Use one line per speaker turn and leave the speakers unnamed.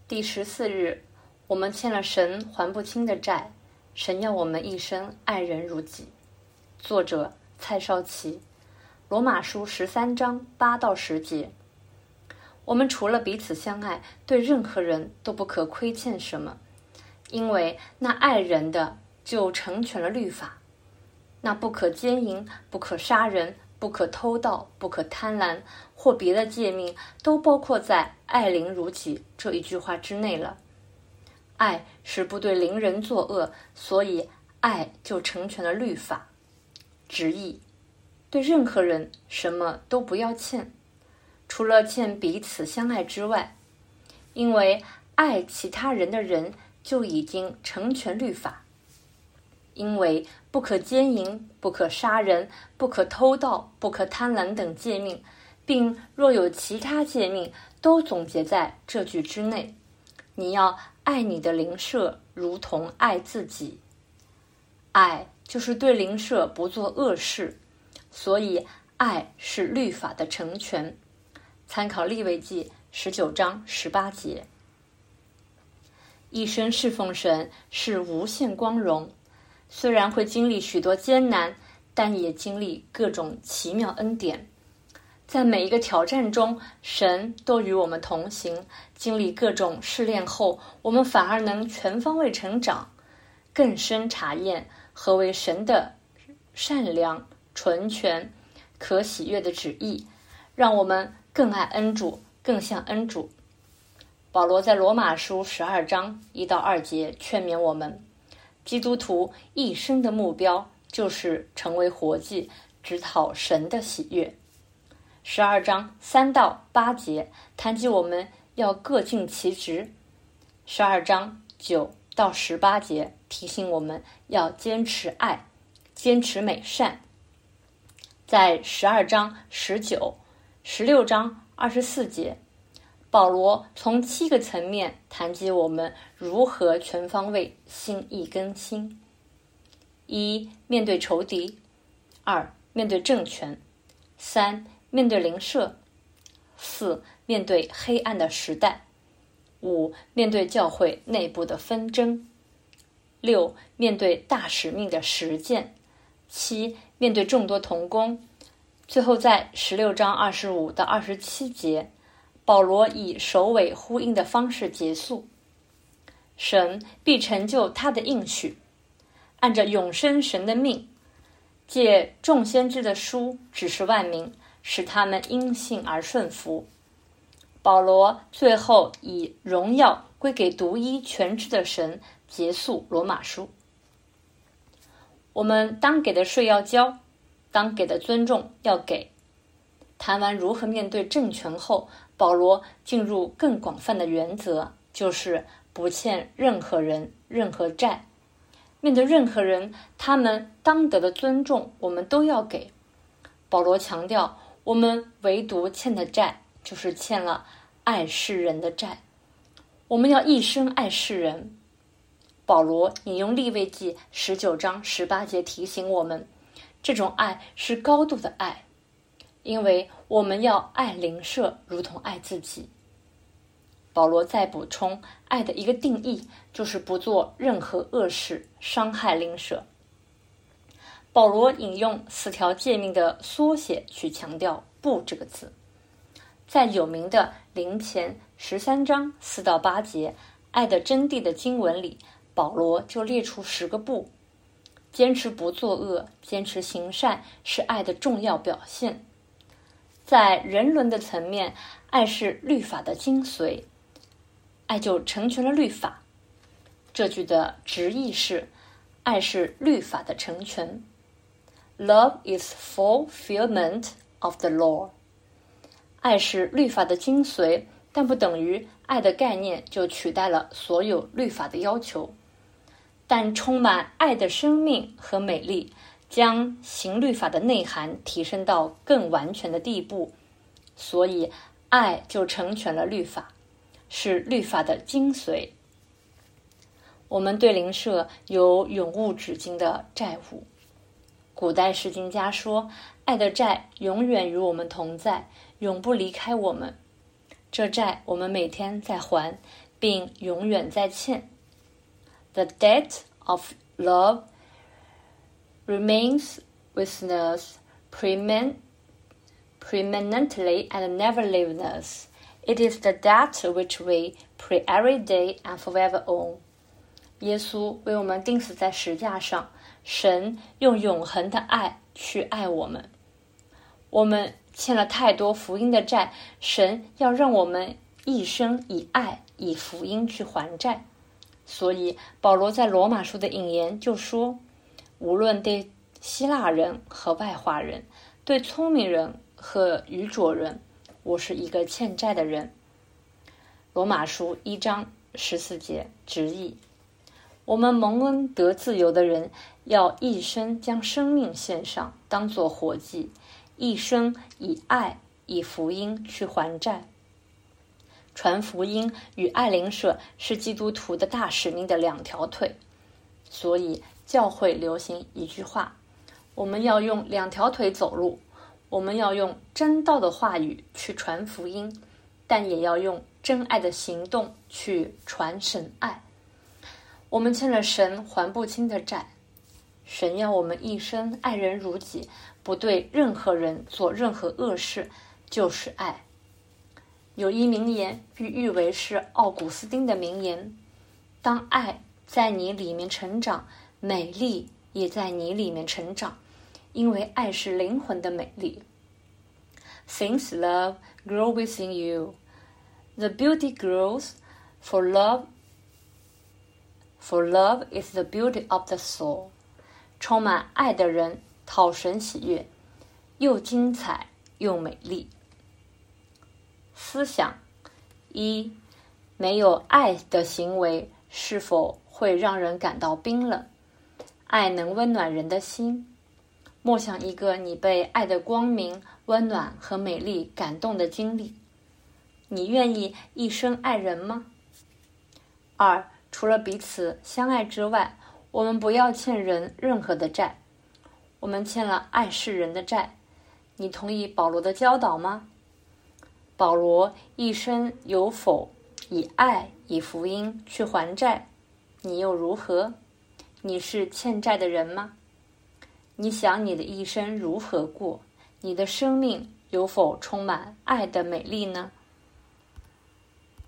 第14日，我们欠了神还不清的债，神要我们一生爱人如己。作者蔡少奇，罗马书13章8到10节。我们除了彼此相爱，对任何人都不可亏欠什么，因为那爱人的就成全了律法。那不可奸淫，不可杀人，不可偷盗，不可贪婪，或别的诫命，都包括在爱邻如己这一句话之内了。爱是不对邻人作恶，所以爱就成全了律法。直译：对任何人什么都不要欠，除了欠彼此相爱之外，因为爱其他人的人就已经成全律法。因为不可奸淫，不可杀人，不可偷盗，不可贪婪等诫命，并若有其他诫命，都总结在这句之内。你要爱你的邻舍如同爱自己。爱就是对邻舍不做恶事，所以爱是律法的成全。参考利未记19章18节。一生侍奉神是无限光荣，虽然会经历许多艰难，但也经历各种奇妙恩典。在每一个挑战中，神都与我们同行，经历各种试炼后，我们反而能全方位成长，更深察验何为神的善良、纯全、可喜悦的旨意，让我们更爱恩主，更像恩主。保罗在罗马书12章1到2节劝勉我们，基督徒一生的目标就是成为活祭，直讨神的喜悦。12章3到8节谈及我们要各尽其职。12章9到18节提醒我们要坚持爱，坚持美善。在12章19、16章24节，保罗从7个层面谈及我们如何全方位心意更新。1. 面对仇敌。2. 面对政权。3. 面对邻舍。4. 面对黑暗的时代。5. 面对教会内部的纷争。6. 面对大使命的实践。7. 面对众多同工。最后在16章25到27节，保罗以首尾呼应的方式结束。神必成就他的应许，按着永生神的命，借众先知的书指示万民，使他们因信而顺服。保罗最后以荣耀归给独一全知的神结束罗马书。我们当给的税要交，当给的尊重要给。谈完如何面对政权后，保罗进入更广泛的原则，就是不欠任何人任何债。面对任何人，他们当得的尊重我们都要给。保罗强调，我们唯独欠的债就是欠了爱世人的债，我们要一生爱世人。保罗引用利未记19章18节提醒我们，这种爱是高度的爱，因为我们要爱邻舍如同爱自己。保罗再补充，爱的一个定义就是不做任何恶事，伤害邻舍。保罗引用4条诫命的缩写去强调不这个字。在有名的林前13章4到8节爱的真谛的经文里，保罗就列出10个不。坚持不作恶，坚持行善是爱的重要表现。在人伦的层面，爱是律法的精髓，爱就成全了律法。这句的直译是，爱是律法的成全。Love is fulfillment of the law。 爱是律法的精髓，但不等于爱的概念就取代了所有律法的要求。但充满爱的生命和美丽，将行律法的内涵提升到更完全的地步，所以爱就成全了律法，是律法的精髓。我们对邻舍有永无止境的债务。古代释经家说，爱的债永远与我们同在，永不离开我们。这债我们每天在还， 并永远在欠。The debt of love remains with us permanently and never leaves us. It is the debt which we pay every day and forever on. 耶稣为我们钉死在石架上，神用永恒的爱去爱我们。我们欠了太多福音的债，神要让我们一生以爱以福音去还债。所以保罗在罗马书的引言就说，无论对希腊人和外华人，对聪明人和愚拙人，我是一个欠债的人。罗马书1章14节直译，我们蒙恩得自由的人，要一生将生命献上，当作活祭，一生以爱以福音去还债。传福音与爱邻舍是基督徒的大使命的两条腿，所以教会流行一句话，我们要用两条腿走路，我们要用真道的话语去传福音，但也要用真爱的行动去传神爱。我们欠了神还不清的债，神要我们一生爱人如己，不对任何人做任何恶事，就是爱。有一名言被誉为是奥古斯丁的名言，当爱在你里面成长，美丽也在你里面成长，因为爱是灵魂的美丽。Since love grows within you, the beauty grows, for love is the beauty of the soul. 充满爱的人讨神喜悦，又精彩又美丽。思想一，没有爱的行为是否会让人感到冰冷？爱能温暖人的心。默想一个你被爱的光明、温暖和美丽感动的经历。你愿意一生爱人吗？二，除了彼此相爱之外，我们不要欠人任何的债。我们欠了爱世人的债。你同意保罗的教导吗？保罗一生有否以爱以福音去还债？你又如何？你是欠债的人吗？你想你的一生如何过？你的生命有否充满爱的美丽呢？